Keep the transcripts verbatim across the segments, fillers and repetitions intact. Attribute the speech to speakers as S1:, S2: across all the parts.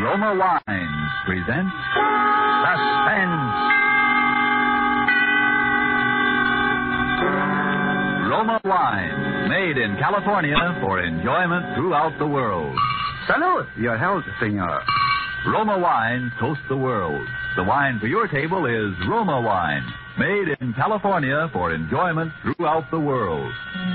S1: Roma Wines present Suspense. Roma Wines, made in California for enjoyment throughout the world.
S2: Salud, your health, senor.
S1: Roma Wines toast the world. The wine for your table is Roma Wine, made in California for enjoyment throughout the world.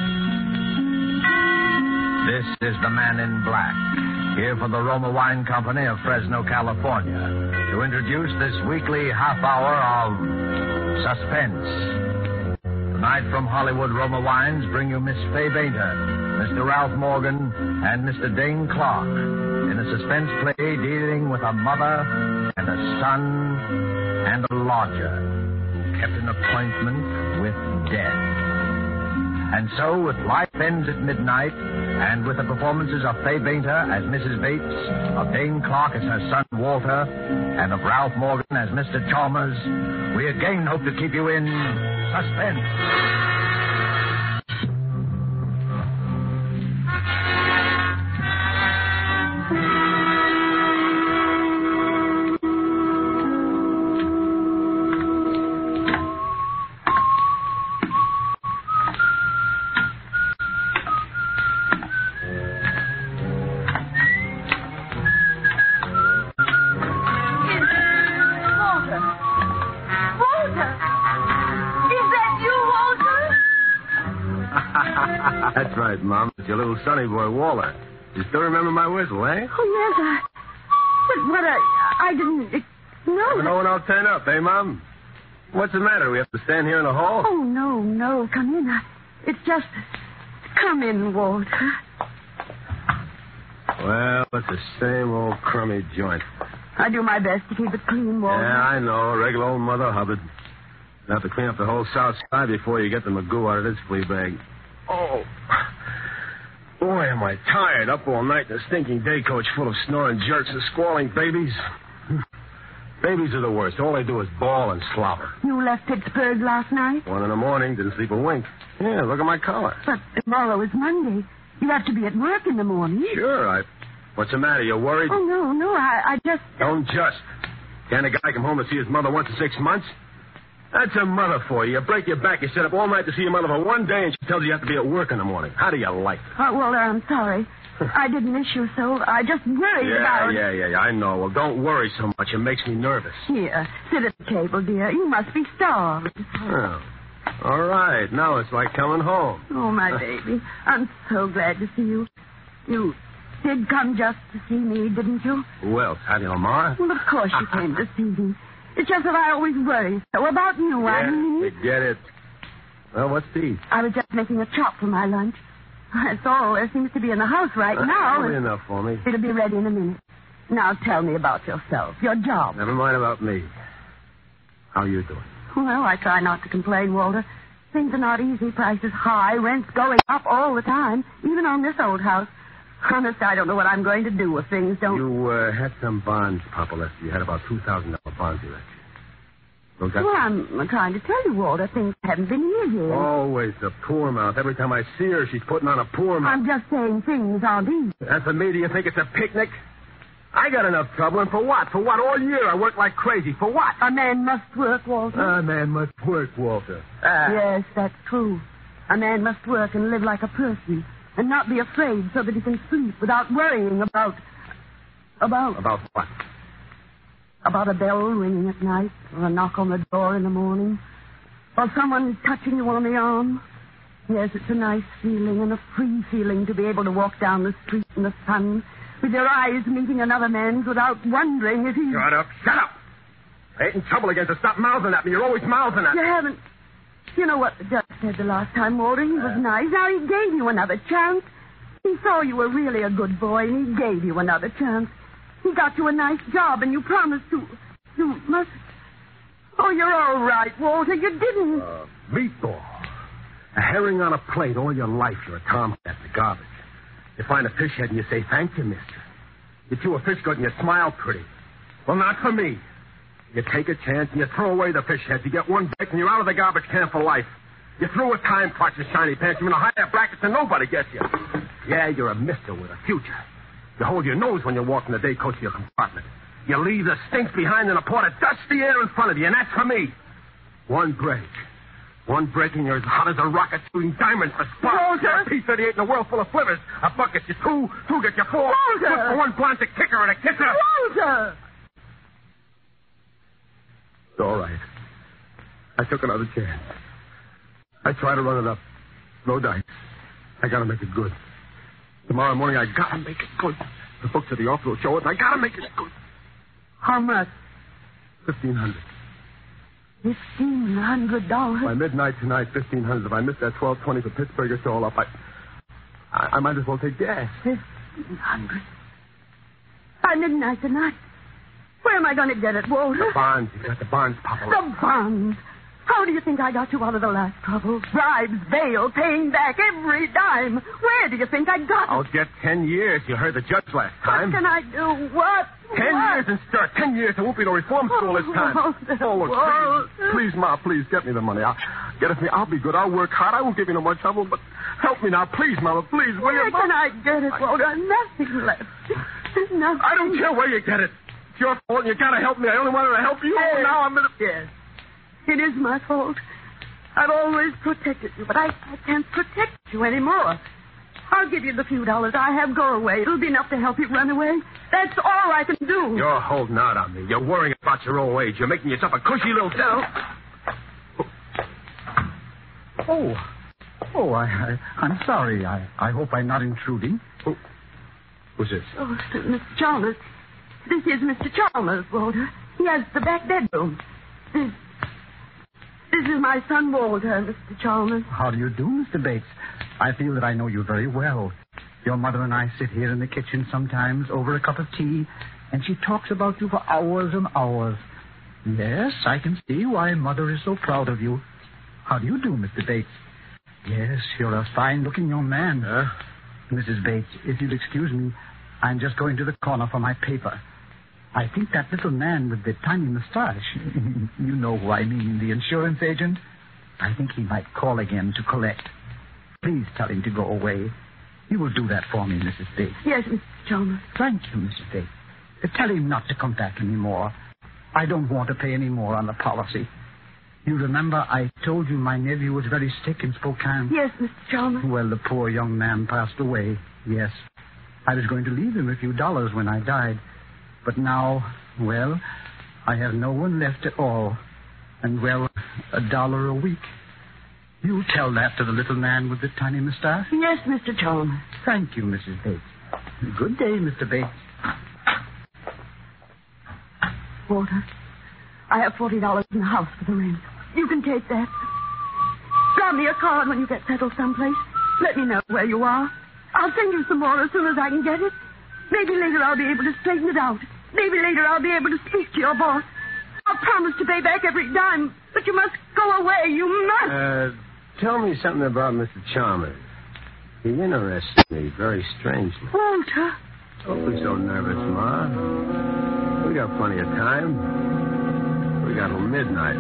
S3: This is the Man in Black, here for the Roma Wine Company of Fresno, California, to introduce this weekly half hour of Suspense. Tonight from Hollywood, Roma Wines bring you Miss Fay Bainter, Mister Ralph Morgan, and Mister Dane Clark in a suspense play dealing with a mother and a son and a lodger who kept an appointment with death. And so, with Life Ends at Midnight, and with the performances of Fay Bainter as Missus Bates, of Dane Clark as her son Walter, and of Ralph Morgan as Mister Chalmers, we again hope to keep you in suspense.
S4: That's right, Mom. It's your little sonny boy, Walter. You still remember my whistle, eh?
S5: Oh, yes, I... But what I... I didn't... No.
S4: No one else turn up, eh, Mom? What's the matter? We have to stand here in the hall?
S5: Oh, no, no. Come in. I, it's just... Come in, Walter.
S4: Well, it's the same old crummy joint.
S5: I do my best to keep it clean, Walter.
S4: Yeah, I know. Regular old Mother Hubbard. You have to clean up the whole south side before you get the magoo out of this flea bag. Oh, boy, am I tired. Up all night in a stinking day coach full of snoring jerks and squalling babies. Babies are the worst. All they do is bawl and slobber.
S5: You left Pittsburgh last night?
S4: One in the morning, didn't sleep a wink. Yeah, look at my collar.
S5: But tomorrow is Monday. You have to be at work in the morning.
S4: Sure, I... What's the matter? You worried?
S5: Oh, no, no, I, I just...
S4: Don't just. Can't a guy come home to see his mother once in six months? That's a mother for you. You break your back, you sit up all night to see your mother for one day, and she tells you you have to be at work in the morning. How do you like it?
S5: Uh, Walter, I'm sorry. I didn't miss you so. I just worried
S4: yeah,
S5: about...
S4: Yeah, yeah, yeah, I know. Well, don't worry so much. It makes me nervous.
S5: Here, sit at the table, dear. You must be starved.
S4: Oh. All right. Now it's like coming home.
S5: Oh, my baby. I'm so glad to see you. You did come just to see me, didn't you?
S4: Who else? Hattie Lamar?
S5: Well, of course you came to see me. It's just that I always worry so about you,
S4: yeah,
S5: I mean.
S4: we get it. Well, what's these?
S5: I was just making a chop for my lunch. That's all there seems to be in the house right
S4: uh,
S5: now.
S4: That'll be enough for me.
S5: It'll be ready in a minute. Now tell me about yourself, your job.
S4: Never mind about me. How are you doing?
S5: Well, I try not to complain, Walter. Things are not easy. Prices high, rents going up all the time, even on this old house. Honest, I don't know what I'm going to do if things don't...
S4: You uh, had some bonds, Papa left you. You had about two thousand dollars bonds you left you.
S5: Well, I'm trying to tell you, Walter, things haven't been easy.
S4: Always the poor mouth. Every time I see her, she's putting on a poor mouth.
S5: I'm just saying things aren't easy.
S4: And for me, do you think it's a picnic? I got enough trouble, and for what? For what? All year I work like crazy. For what?
S5: A man must work, Walter.
S4: A man must work, Walter. Uh,
S5: yes, that's true. A man must work and live like a person, and not be afraid so that he can sleep without worrying about... About...
S4: About what?
S5: About a bell ringing at night, or a knock on the door in the morning, or someone touching you on the arm. Yes, it's a nice feeling and a free feeling to be able to walk down the street in the sun with your eyes meeting another man's without wondering if he's...
S4: Shut up, shut up! I ain't in trouble again, so stop mouthing at me. You're always mouthing at me.
S5: You haven't... You know what the judge said the last time, Walter? He was nice. Now he gave you another chance. He saw you were really a good boy, and he gave you another chance. He got you a nice job, and you promised to... You must... Oh, you're all right, Walter. You didn't...
S4: Uh, meatball. A herring on a plate all your life. You're a tomcat, the garbage. You find a fish head and you say, thank you, mister. You chew a fish gut and you smile pretty. Well, not for me. You take a chance and you throw away the fish heads. You get one break and you're out of the garbage can for life. You threw a time clock and shiny pants. You're in a higher bracket than nobody gets you. Yeah, you're a mister with a future. You hold your nose when you walk in the day coach of your compartment. You leave the stink behind in a port of dusty air in front of you, and that's for me. One break. One break and you're as hot as a rocket shooting diamonds for sparks.
S5: Walter!
S4: P thirty-eight in a world full of slivers. A buck gets you two, two gets you four.
S5: Walter!
S4: Good for one blunt, a kicker and a kisser.
S5: Walter!
S4: It's all right. I took another chance. I tried to run it up. No dice. I gotta make it good. Tomorrow morning I gotta make it good. The books at the office will show it, and I gotta make it good.
S5: How much?
S4: Fifteen hundred.
S5: Fifteen hundred dollars.
S4: By midnight tonight, fifteen hundred. If I miss that twelve twenty for Pittsburgh, it's all up. I, I, I might as well take gas.
S5: Fifteen hundred. By midnight tonight. Where am I going to get it, Walter?
S4: The bonds. You got the bonds, Papa.
S5: The bonds. How do you think I got you out of the last trouble? Bribes, bail, paying back every dime. Where do you think I got it?
S4: I'll get ten years. You heard the judge last time.
S5: What can I do? What?
S4: Ten
S5: what?
S4: years and start. Ten years. There won't be no reform school this time.
S5: Walter,
S4: Oh, look,
S5: Walter.
S4: please, please, Ma, please, get me the money. I'll get it for me. I'll be good. I'll work hard. I won't give you no more trouble, but help me now. Please, Mama, please, will
S5: Where
S4: you?
S5: can I get it, Walter? Nothing left. Nothing.
S4: I don't care where you get it. It's your fault, and you gotta help me. I only wanted to help you.
S5: Yes.
S4: Oh, now I'm gonna...
S5: Yes. It is my fault. I've always protected you, but I, I can't protect you anymore. I'll give you the few dollars I have. Go away. It'll be enough to help you run away. That's all I can do.
S4: You're holding out on me. You're worrying about your old age. You're making yourself a cushy little...
S5: No.
S2: Oh. Oh, I, I, I'm sorry. I, I hope I'm not intruding.
S4: Who, who's this?
S5: Oh, Mister Chalmers. This is Mister Chalmers, Walter. He has the back bedroom. This, this is my son, Walter, Mister Chalmers.
S2: How do you do, Mister Bates? I feel that I know you very well. Your mother and I sit here in the kitchen sometimes over a cup of tea, and she talks about you for hours and hours. Yes, I can see why Mother is so proud of you. How do you do, Mister Bates? Yes, you're a fine-looking young man.
S4: Huh?
S2: Missus Bates, if you'll excuse me, I'm just going to the corner for my paper. I think that little man with the tiny mustache, you know who I mean, the insurance agent, I think he might call again to collect. Please tell him to go away. You will do that for me, Missus Bates.
S5: Yes, Mister Chalmers.
S2: Thank you, Missus Bates. Uh, Tell him not to come back anymore. I don't want to pay any more on the policy. You remember I told you my nephew was very sick in Spokane?
S5: Yes, Mister Chalmers.
S2: Well, the poor young man passed away, yes. I was going to leave him a few dollars when I died. But now, well, I have no one left at all. And, well, a dollar a week. You tell that to the little man with the tiny mustache?
S5: Yes, Mister Chalmers.
S2: Thank you, Missus Bates. Good day, Mister Bates.
S5: Walter, I have forty dollars in the house for the rent. You can take that. Draw me a card when you get settled someplace. Let me know where you are. I'll send you some more as soon as I can get it. Maybe later I'll be able to straighten it out. Maybe later I'll be able to speak to your boss. I'll promise to pay back every dime, but you must go away. You must.
S4: Uh, tell me something about Mister Chalmers. He interests me very strangely.
S5: Walter.
S4: Don't be so nervous, Ma. We got plenty of time. We got till midnight.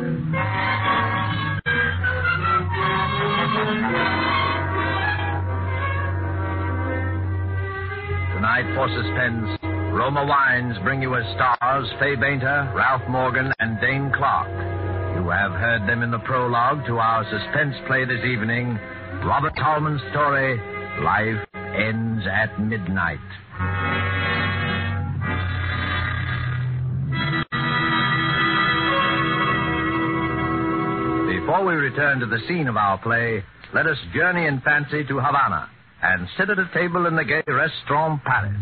S3: Tonight, for suspense, Roma Wines bring you as stars Fay Bainter, Ralph Morgan, and Dane Clark. You have heard them in the prologue to our suspense play this evening, Robert Tallman's story, Life Ends at Midnight. Before we return to the scene of our play, let us journey in fancy to Havana and sit at a table in the gay Restaurant Palace.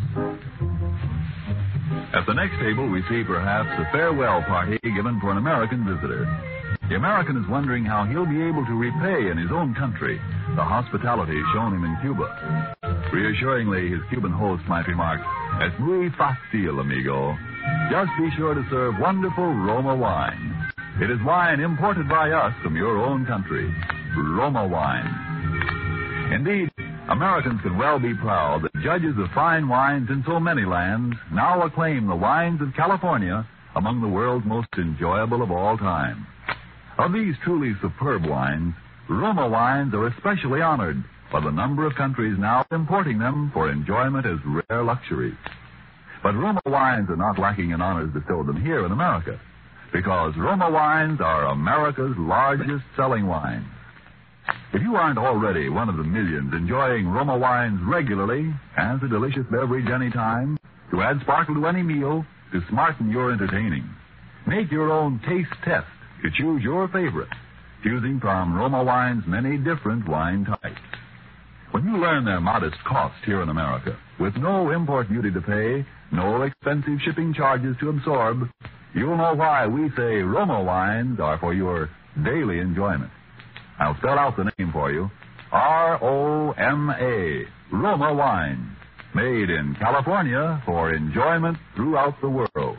S1: At the next table, we see perhaps a farewell party given for an American visitor. The American is wondering how he'll be able to repay in his own country the hospitality shown him in Cuba. Reassuringly, his Cuban host might remark, "Es muy fácil, amigo. Just be sure to serve wonderful Roma wine. It is wine imported by us from your own country. Roma wine." Indeed, Americans can well be proud that judges of fine wines in so many lands now acclaim the wines of California among the world's most enjoyable of all time. Of these truly superb wines, Roma wines are especially honored, with a number of countries now importing them for enjoyment as rare luxuries. But Roma wines are not lacking in honors bestowed them here in America, because Roma wines are America's largest selling wines. If you aren't already one of the millions enjoying Roma wines regularly as a delicious beverage any time, to add sparkle to any meal, to smarten your entertaining, make your own taste test to choose your favorite, choosing from Roma Wine's many different wine types. When you learn their modest cost here in America, with no import duty to pay, no expensive shipping charges to absorb, you'll know why we say Roma Wines are for your daily enjoyment. I'll spell out the name for you. R O M A, Roma Wines. Made in California for enjoyment throughout the world.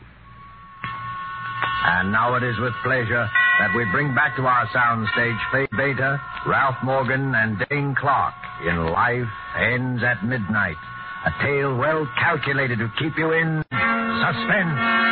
S3: And now it is with pleasure that we bring back to our soundstage Fay Beta, Ralph Morgan, and Dane Clark in Life Ends at Midnight, a tale well calculated to keep you in suspense.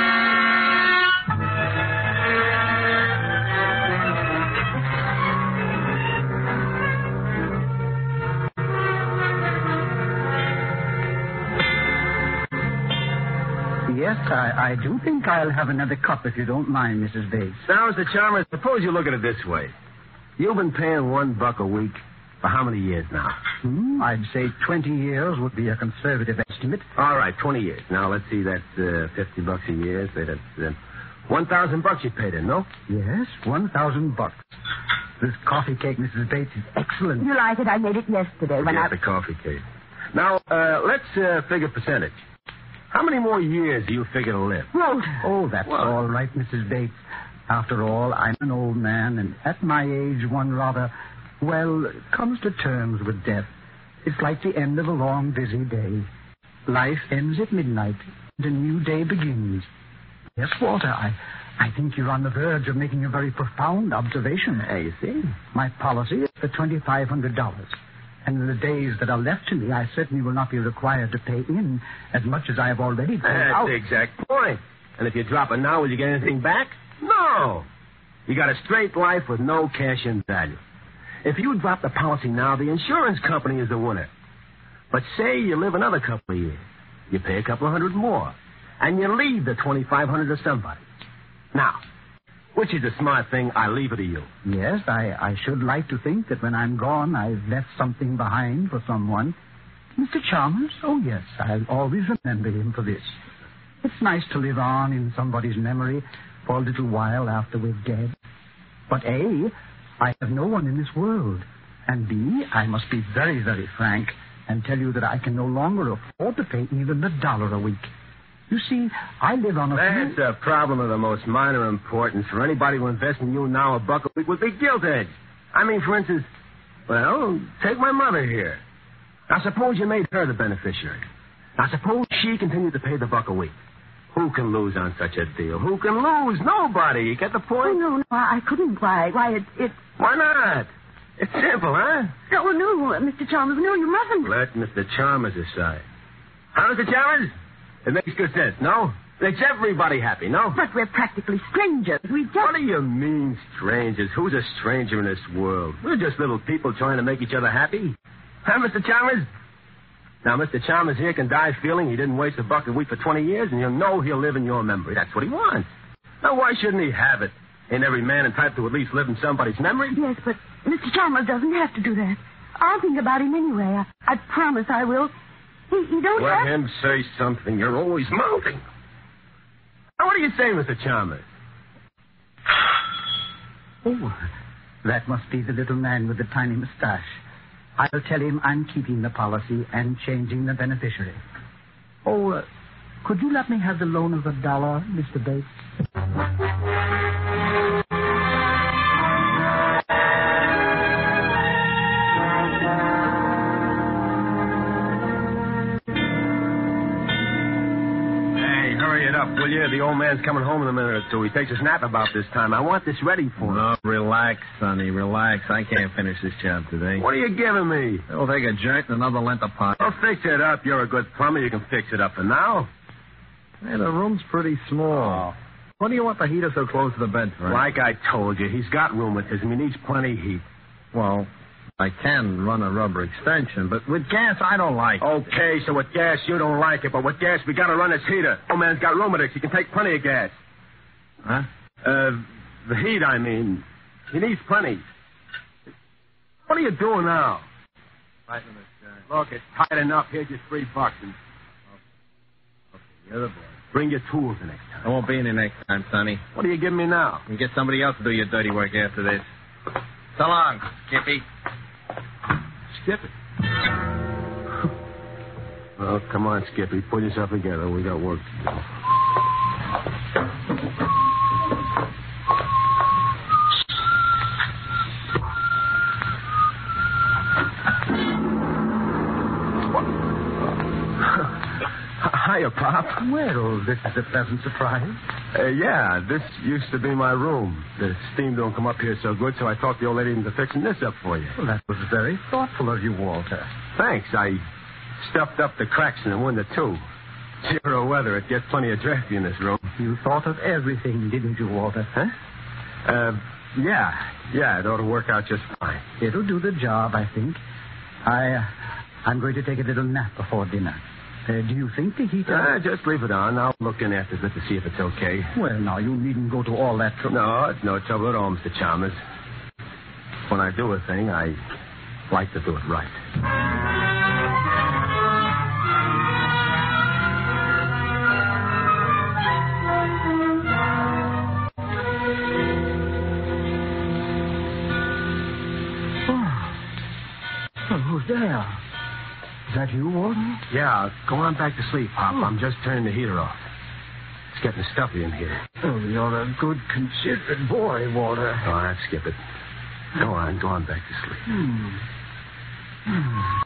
S2: Yes, I, I do think I'll have another cup if you don't mind, Missus Bates.
S4: Now, Mister Chalmers, suppose you look at it this way. You've been paying one buck a week for how many years now?
S2: Hmm, I'd say twenty years would be a conservative estimate.
S4: All right, twenty years. Now, let's see, that's uh, fifty bucks a year. Say that's uh, one thousand bucks you paid in, no?
S2: Yes, one thousand bucks. This coffee cake, Missus Bates, is excellent.
S5: You like it? I made it yesterday when
S4: Forget
S5: I...
S4: the coffee cake. Now, uh, let's uh, figure percentage. How many more years do you figure to live?
S5: Walter.
S2: Oh, that's
S4: What?
S2: all right, Missus Bates. After all, I'm an old man, and at my age, one rather, well, comes to terms with death. It's like the end of a long, busy day. Life ends at midnight, and a new day begins. Yes, Walter, I, I think you're on the verge of making a very profound observation.
S4: Hey, you see?
S2: My policy is for twenty-five hundred dollars. And in the days that are left to me, I certainly will not be required to pay in as much as I have already paid
S4: That's
S2: out.
S4: the exact point. And if you drop it now, will you get anything back? No. You got a straight life with no cash in value. If you drop the policy now, the insurance company is the winner. But say you live another couple of years. You pay a couple of hundred more. And you leave the twenty-five hundred to somebody. Now, which is the smart thing? I leave it to you.
S2: Yes, I, I should like to think that when I'm gone, I've left something behind for someone. Mister Chalmers? Oh, yes, I'll always remember him for this. It's nice to live on in somebody's memory for a little while after we're dead. But A, I have no one in this world. And B, I must be very, very frank and tell you that I can no longer afford to pay even a dollar a week. You see, I live on a...
S4: That's
S2: few...
S4: a problem of the most minor importance. For anybody who invests in you now, a buck a week would be gilt edged. I mean, for instance, well, take my mother here. Now, suppose you made her the beneficiary. Now, suppose she continued to pay the buck a week. Who can lose on such a deal? Who can lose? Nobody. You get the
S5: Oh,
S4: point?
S5: no, no, I couldn't. Why, why, it... it...
S4: Why not? It's simple, huh?
S5: No, no, Mister Chalmers, no, you mustn't.
S4: Let Mister Chalmers decide. Huh, Mister Chalmers? It makes good sense, no? Makes everybody happy, no?
S5: But we're practically strangers. We just...
S4: What do you mean, strangers? Who's a stranger in this world? We're just little people trying to make each other happy. Huh, Mister Chalmers? Now, Mister Chalmers here can die feeling he didn't waste a buck a week for twenty years, and you'll know he'll live in your memory. That's what he wants. Now, why shouldn't he have it? Ain't every man entitled to at least live in somebody's memory?
S5: Yes, but Mister Chalmers doesn't have to do that. I'll think about him anyway. I, I promise I will. He, he don't
S4: Let
S5: have...
S4: him say something. You're always mouthing. Now, what do you say, Mister Chalmers?
S2: Oh, that must be the little man with the tiny mustache. I'll tell him I'm keeping the policy and changing the beneficiary. Oh, uh, could you let me have the loan of a dollar, Mister Bates?
S4: Will you? The old man's coming home in a minute or two. He takes a nap about this time. I want this ready for him.
S6: No, relax, Sonny, relax. I can't finish this job today.
S4: What are you giving me?
S6: We'll take a joint and another length of pipe.
S4: Well, fix it up. You're a good plumber. You can fix it up for now.
S6: Hey, the room's pretty small. What do you want the heater so close to the bed for?
S4: Like I told you, he's got rheumatism. He needs plenty of heat.
S6: Well, I can run a rubber extension, but with gas, I don't like it.
S4: Okay, so with gas, you don't like it, but with gas, we gotta run this heater. Old man's got rheumatics. He can take plenty of gas.
S6: Huh?
S4: Uh, the heat, I mean. He needs plenty. What are you doing now?
S6: Fighting this guy.
S4: Look, it's tight enough. Here's your three bucks. And...
S6: Okay, you're the boy.
S4: Bring your tools the next
S6: I
S4: time.
S6: won't be in the next time, Sonny.
S4: What are you giving me now?
S6: You get somebody else to do your dirty work after this. So long, Skippy.
S4: Skip it. Well, come on, Skippy. Put yourself together. We got work to do. Hiya, Pop.
S2: Well, this is a pleasant surprise.
S4: Uh, yeah, this used to be my room. The steam don't come up here so good, so I talked the old lady into fixing this up for you.
S2: Well, that was very thoughtful of you, Walter.
S4: Thanks. I stuffed up the cracks in the window, too. Zero weather. It gets plenty of drafty in this room.
S2: You thought of everything, didn't you, Walter?
S4: Huh? Uh, yeah. Yeah, it ought to work out just fine.
S2: It'll do the job, I think. I, uh, I'm going to take a little nap before dinner. Uh, do you think the heater...
S4: Uh, just leave it on. I'll look in after it to see if it's okay.
S2: Well, now, you needn't go to all that trouble.
S4: No, it's no trouble at all, Mister Chalmers. When I do a thing, I like to do it right.
S2: Oh, who's there? Is that you, Walter?
S4: Yeah, go on back to sleep, Pop.
S2: Oh.
S4: I'm just turning the heater off. It's getting stuffy in here.
S2: Oh, you're a good, considerate boy, Walter.
S4: Oh, I'd skip it. Go on, go on back to sleep.
S2: Hmm. Hmm.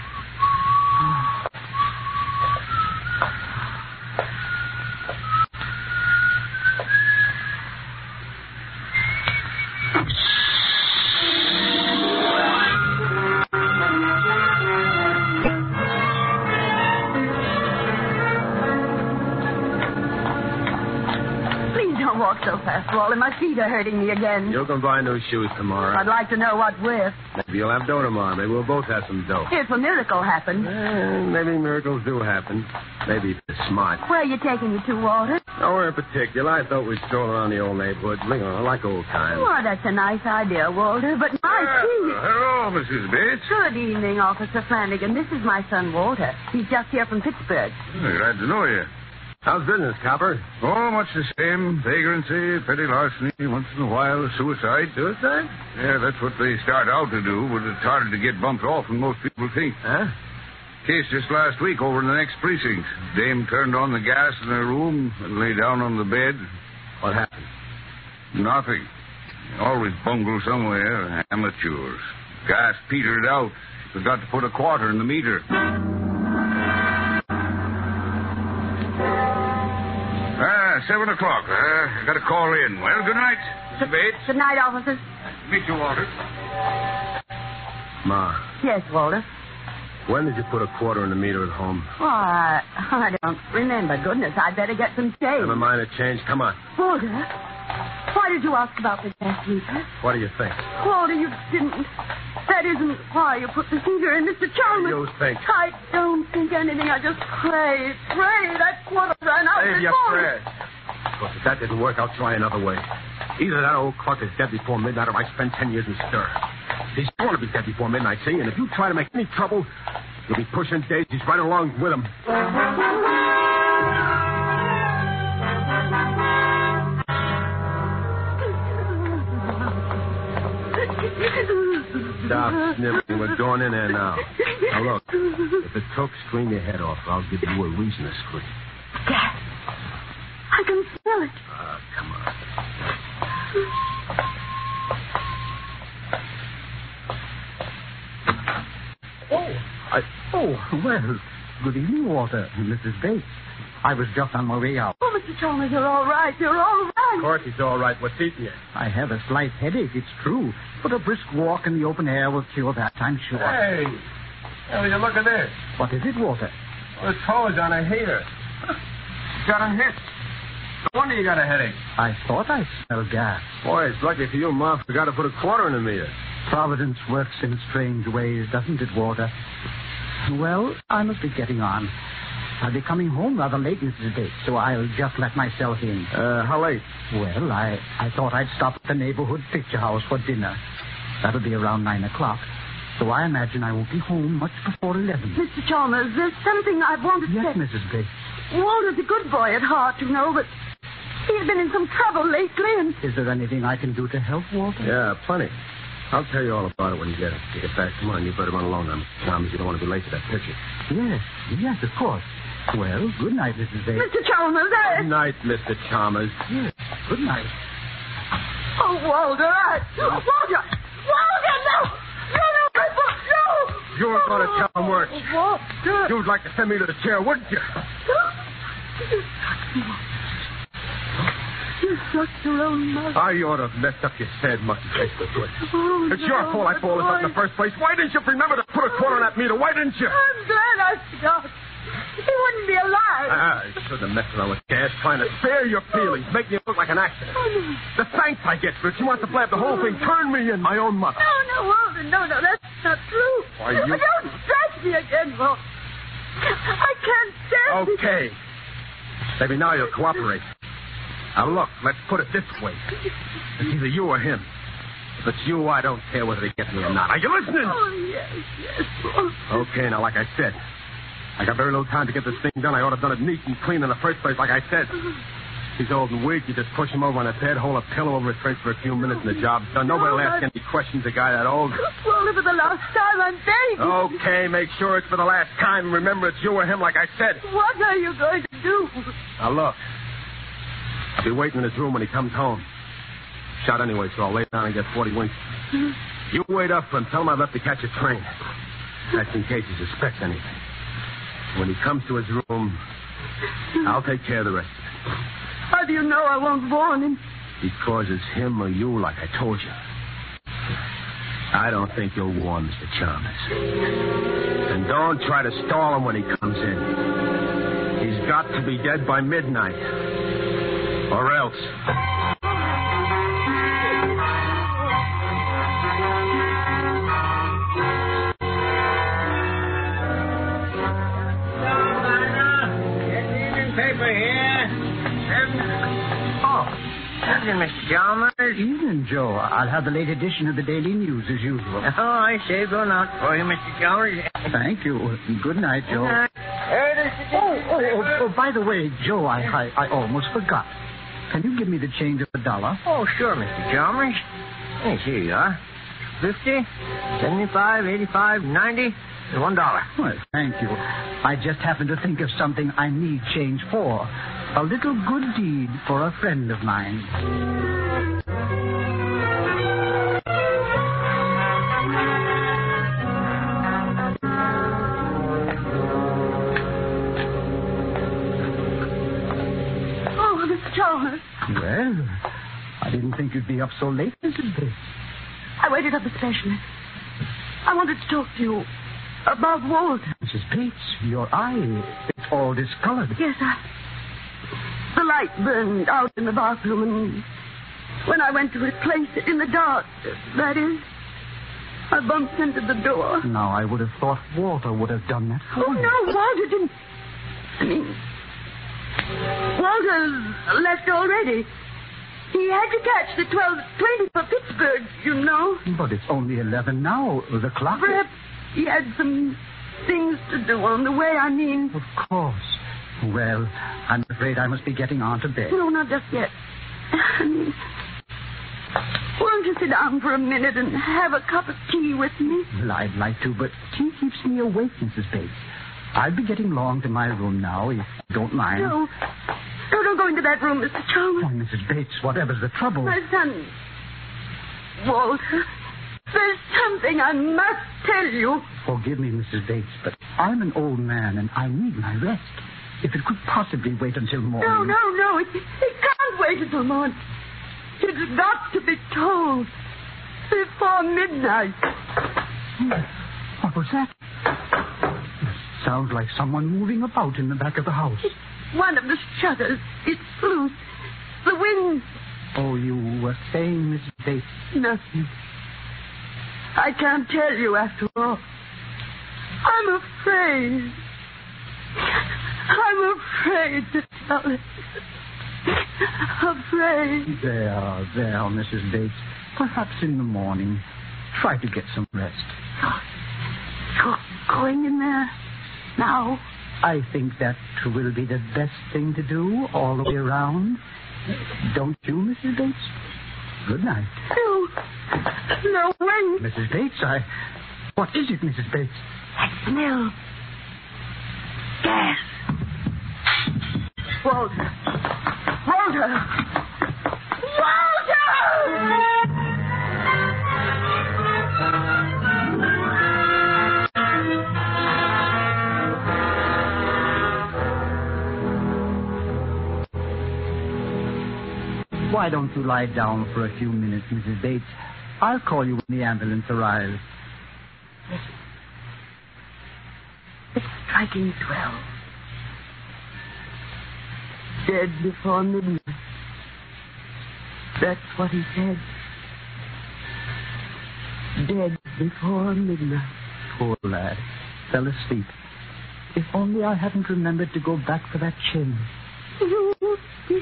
S5: Walk so fast, Wally. My feet are hurting me again.
S4: You can buy new shoes tomorrow.
S5: I'd like to know what with.
S4: Maybe you'll have dough tomorrow. Maybe we'll both have some dough.
S5: If a miracle happened.
S4: Eh, maybe miracles do happen. Maybe if you're smart.
S5: Where are you taking me to, Walter?
S4: Nowhere in particular. I thought we'd stroll around the old neighborhood. You know, like old times.
S5: Well, that's a nice idea, Walter, but my
S7: Uh,
S5: feet...
S7: hello, Missus Bates.
S5: Good evening, Officer Flanagan. This is my son, Walter. He's just here from Pittsburgh.
S7: Glad to know you.
S4: How's business, Copper?
S7: Oh, much the same. Vagrancy, petty larceny, once in a while, suicide.
S4: Suicide?
S7: Yeah, that's what they start out to do, but it's harder to get bumped off than most people think.
S4: Huh?
S7: Case just last week over in the next precinct. Dame turned on the gas in her room and lay down on the bed.
S4: What happened?
S7: Nothing. Always bungle somewhere. Amateurs. Gas petered out. Forgot to put a quarter in the meter. Ah, seven o'clock. Uh, I got to call in. Well, good night, Mister Bates.
S5: Good night, officers.
S7: Meet you, Walter.
S4: Ma,
S5: Yes, Walter.
S4: when did you put a quarter in the meter at home?
S5: Well, I, I don't remember. Goodness, I'd better get some change.
S4: Never mind the change. Come on.
S5: Walter, why did you ask about the gas heater?
S4: What do you think?
S5: Walter, you didn't. That isn't why you put the heater in, Mister Chalmers.
S4: You think?
S5: I don't think anything. I just pray, pray. That's what I ran out
S4: Save your
S5: before.
S4: prayers. Look, if that didn't work, I'll try another way. Either that old cluck is dead before midnight or I spend ten years in stir. He's going to be dead before midnight, see? And if you try to make any trouble, you'll be pushing daisies right along with him. Stop sniveling. We're going in there now. Now, look, if it took, scream your head off. I'll give you a reason to scream.
S5: Gas. I can smell it.
S4: Ah, come on.
S2: Oh, I, oh, well, good evening, Walter and Missus Bates. I was just on my way out.
S5: Oh, Mister Chalmers, you're all right. You're all right.
S4: Of course he's all right. What's eating you?
S2: I have a slight headache, it's true, but a brisk walk in the open air will cure that, I'm sure.
S4: Hey, hey, will you look at this?
S2: What is it, Walter?
S4: Well, the hose on a heater. Got a hit. No wonder you got a headache.
S2: I thought I smelled gas.
S4: Boy, it's lucky for you, Ma. Forgot to put a quarter in the meter.
S2: Providence works in strange ways, doesn't it, Walter? Well, I must be getting on. I'll be coming home rather late, Missus Bates, so I'll just let myself in.
S4: Uh, how late?
S2: Well, I, I thought I'd stop at the neighborhood picture house for dinner. That'll be around nine o'clock. So I imagine I won't be home much before eleven.
S5: Mister Chalmers, there's something I wanted to
S2: Yes,
S5: say.
S2: Missus Bates.
S5: Walter's a good boy at heart, you know, but he's been in some trouble lately, and...
S2: Is there anything I can do to help, Walter?
S4: Yeah, plenty. I'll tell you all about it when you get it. You get back. Come on, you better run along now, Mister Chalmers. You don't want to be late to that picture.
S2: Yes, yes, of course. Well, good night, Missus Bates.
S5: Mister Chalmers, I...
S4: Good night, Mister Chalmers.
S2: Yes, good night.
S5: Oh, Walter, I... Walter! Walter, no! No, no, my book, no!
S4: You were going to tell him words.
S5: Walter!
S4: You'd like to send me to the chair, wouldn't you?
S5: You sucked your own mother.
S4: I ought to have messed up your sad, musty face this way.
S5: Oh,
S4: It's your
S5: no,
S4: fault I
S5: but
S4: followed us up in
S5: why-
S4: the first place. Why didn't you remember to put a quarter on that meter? Why didn't you?
S5: I'm glad I forgot. He wouldn't be alive.
S4: Ah, you shouldn't have messed around with gas, trying to spare your feelings, making it look like an accident. The thanks I get for it. She wants to blab the whole thing, turn me in, my own mother.
S5: No, no, Walter, no, no, that's not true.
S4: Why, you-
S5: Don't strike me again, Walter. I can't stand it.
S4: Okay. Maybe now you'll cooperate. Now, look, let's put it this way. It's either you or him. If it's you, I don't care whether he gets me or not. Are you listening?
S5: Oh, yes, yes, Walter.
S4: Okay, now, like I said, I got very little time to get this thing done. I ought to have done it neat and clean in the first place, like I said. He's old and weak. You just push him over on his head, hold a pillow over his face for a few minutes, and the job's done. Nobody will ask any questions, a guy that old.
S5: Walter, for the last time, I'm begging.
S4: Okay, make sure it's for the last time. Remember, it's you or him, like I said.
S5: What are you going to do?
S4: Now, look. I'll be waiting in his room when he comes home. Shot anyway, so I'll lay down and get forty winks. You wait up for him. Tell him I've left to catch a train. That's in case he suspects anything. When he comes to his room, I'll take care of the rest of it.
S5: How do you know I won't warn him?
S4: Because it's him or you, like I told you. I don't think you'll warn Mister Chalmers. And don't try to stall him when he comes in. He's got to be dead by midnight. Or else.
S8: Paper here. Oh, evening, Mister Chalmers.
S2: Evening, Joe. I'll have the late edition of the Daily News as usual.
S8: Oh, I say, going out for you, Mister Chalmers.
S2: Thank you. Good night, Joe.
S8: Good night. There it is.
S2: Oh, oh, oh, oh, by the way, Joe, I, I, I almost forgot. Can you give me the change of a dollar?
S8: Oh, sure, Mister Chalmers. Yes, here you are. Fifty, seventy-five, eighty-five, ninety, and one dollar.
S2: Well, thank you. I just happened to think of something I need change for. A little good deed for a friend of mine.
S5: Oh, Mister Chalmers.
S2: Well, I didn't think you'd be up so late, Missus Bates.
S5: I waited up especially. I wanted to talk to you about Walter.
S2: Missus Bates, your eye, it's all discolored.
S5: Yes, I... The light burned out in the bathroom, and when I went to replace it in the dark, that is, I bumped into the door.
S2: Now, I would have thought Walter would have done that for
S5: Oh,
S2: you.
S5: no, Walter didn't... I mean, Walter's left already. He had to catch the twelve twenty for Pittsburgh, you know.
S2: But it's only eleven now. The clock...
S5: Perhaps he had some things to do on the way, I mean.
S2: Of course. Well, I'm afraid I must be getting on to bed.
S5: No, not just yet. I mean, won't you sit down for a minute and have a cup of tea with me?
S2: Well, I'd like to, but tea keeps me awake, Missus Bates. I'll be getting along to my room now, if you don't mind.
S5: No. No, don't go into that room, Mister Chalmers.
S2: Oh, Missus Bates, whatever's the trouble?
S5: My son, Walter, there's something I must tell you.
S2: Forgive me, Missus Bates, but I'm an old man and I need my rest. If it could possibly wait until morning.
S5: No, no, no. It, it can't wait until morning. It's got to be told before midnight.
S2: What was that? It sounds like someone moving about in the back of the house.
S5: It's one of the shutters. It's loose. The wind.
S2: Oh, you were saying, Missus Bates?
S5: Nothing. I can't tell you after all. I'm afraid. I'm afraid to tell it. Afraid.
S2: There, there, Missus Bates. Perhaps in the morning. Try to get some rest.
S5: You're going in there now?
S2: I think that will be the best thing to do all the way around. Don't you, Missus Bates? Good night.
S5: No. No, wait.
S2: Missus Bates, I... What is it, Missus Bates?
S5: That smell. Gas. Walter. Walter. Walter!
S2: Why don't you lie down for a few minutes, Missus Bates? I'll call you when the ambulance arrives.
S5: It's striking twelve. Dead before midnight. That's what he said. Dead before midnight.
S2: Poor lad. Fell asleep. If only I hadn't remembered to go back for that chain.
S5: You did.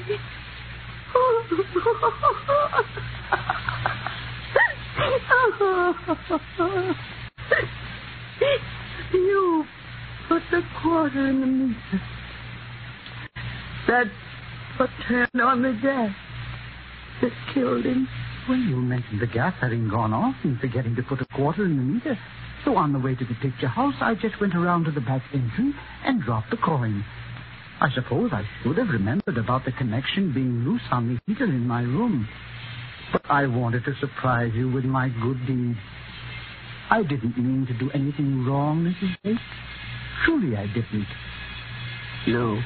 S5: You put the quarter in the meter. That's what turned on the gas that killed him.
S2: Well, you mentioned the gas having gone off and forgetting to put a quarter in the meter. So on the way to the picture house, I just went around to the back entry and dropped the coin. I suppose I should have remembered about the connection being loose on the heater in my room. But I wanted to surprise you with my good deed. I didn't mean to do anything wrong, Missus Bates. Truly I didn't.
S5: No.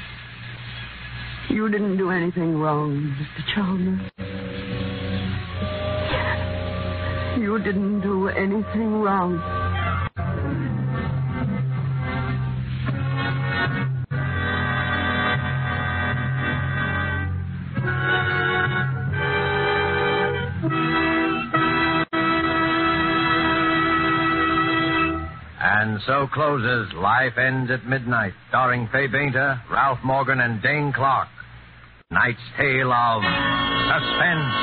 S5: You didn't do anything wrong, Mister Chalmers. You didn't do anything wrong.
S3: And so closes Life Ends at Midnight, starring Fay Bainter, Ralph Morgan, and Dane Clark. Night's tale of suspense.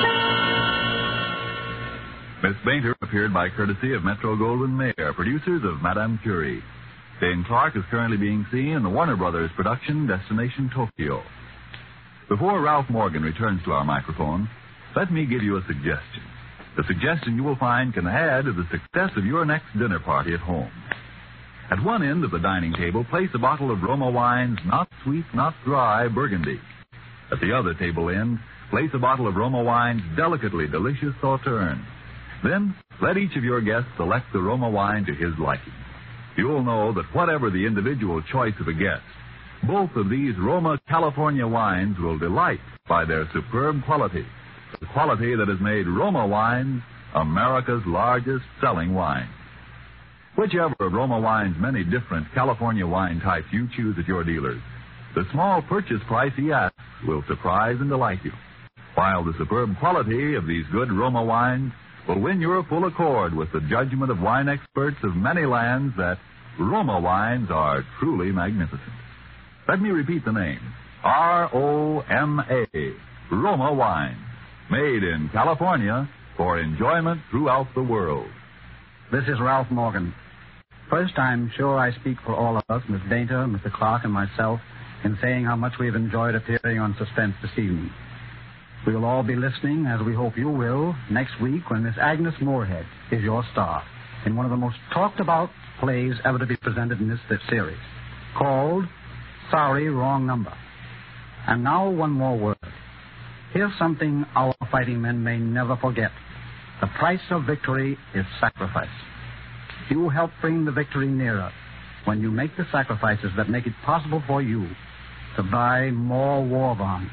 S1: Miss Bainter appeared by courtesy of Metro-Goldwyn-Mayer, producers of Madame Curie. Dane Clark is currently being seen in the Warner Brothers production Destination Tokyo. Before Ralph Morgan returns to our microphone, let me give you a suggestion. The suggestion you will find can add to the success of your next dinner party at home. At one end of the dining table, place a bottle of Roma Wine's not sweet, not dry Burgundy. At the other table end, place a bottle of Roma Wine's delicately delicious Sauterne. Then, let each of your guests select the Roma wine to his liking. You'll know that whatever the individual choice of a guest, both of these Roma California wines will delight by their superb quality. The quality that has made Roma Wines America's largest selling wine. Whichever of Roma Wine's many different California wine types you choose at your dealers, the small purchase price he asks will surprise and delight you, while the superb quality of these good Roma wines will win your full accord with the judgment of wine experts of many lands that Roma wines are truly magnificent. Let me repeat the name. R O M A, Roma Wines. Made in California for enjoyment throughout the world.
S2: This is Ralph Morgan. First, I'm sure I speak for all of us, Miss Bainter, Mister Clark, and myself, in saying how much we've enjoyed appearing on Suspense this evening. We'll all be listening, as we hope you will, next week when Miss Agnes Moorehead is your star in one of the most talked-about plays ever to be presented in this, this series, called Sorry, Wrong Number. And now one more word. Here's something our fighting men may never forget. The price of victory is sacrifice. You help bring the victory nearer when you make the sacrifices that make it possible for you to buy more war bonds.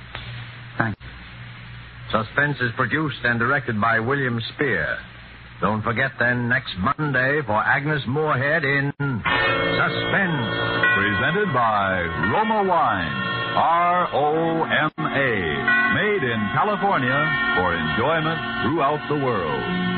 S2: Thank you.
S3: Suspense is produced and directed by William Spear. Don't forget then next Monday for Agnes Moorehead in Suspense.
S1: Presented by Roma Wine. R O M A, made in California for enjoyment throughout the world.